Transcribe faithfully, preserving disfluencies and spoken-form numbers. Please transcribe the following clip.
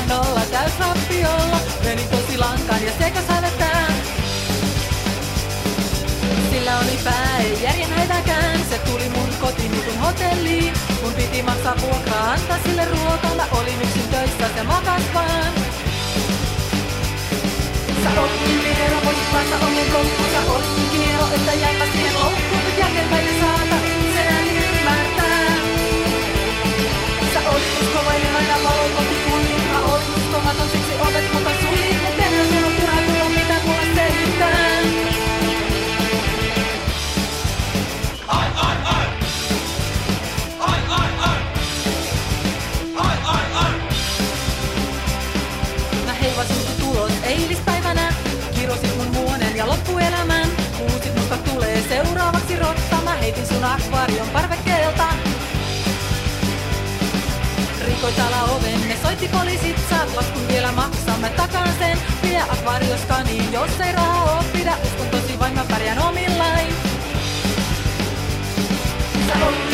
nolla täys rappiolla. Menin tosi lankaan ja sekas hävetään. Sillä oli pää, ei järjen häitäkään. Se tuli mun kotiin kuin hotelliin. Mun piti maksaa vuokraa, antaa sille ruokaa. Mä olin yksin töissä, se makas vaan. Sä olit niin vierä, voisit päästä omin loppuun. Sä olit niin kiero, että jäipä siihen loppuun. Nyt jälkeenpäin saata itseään ymmärtää. Sä olit uskovainen, aina valoi kohti kuljin. Mä olin uskomaton, siksi ovet multa suljin. Et enää sun on turha tulla, mitä mulle selittää. Ai, ai, ai! Ai, ai, ai! Ai, ai, ai! Mä heivasin sun tulos eilispäivänä. Kirosit mun muonen ja loppuelämän. Uusit musta tulee seuraavaksi rotta. Mä heitin sun akvaarion parvekkeelta. Rikoit ala oven, ne soitti poliisit. Saat laskun vielä maksaa, mä takaan sen. Vie akvaarioskaniin, jos ei rahaa oo. Pidä uskon tosi vain, mä pärjään omillain. Sä olit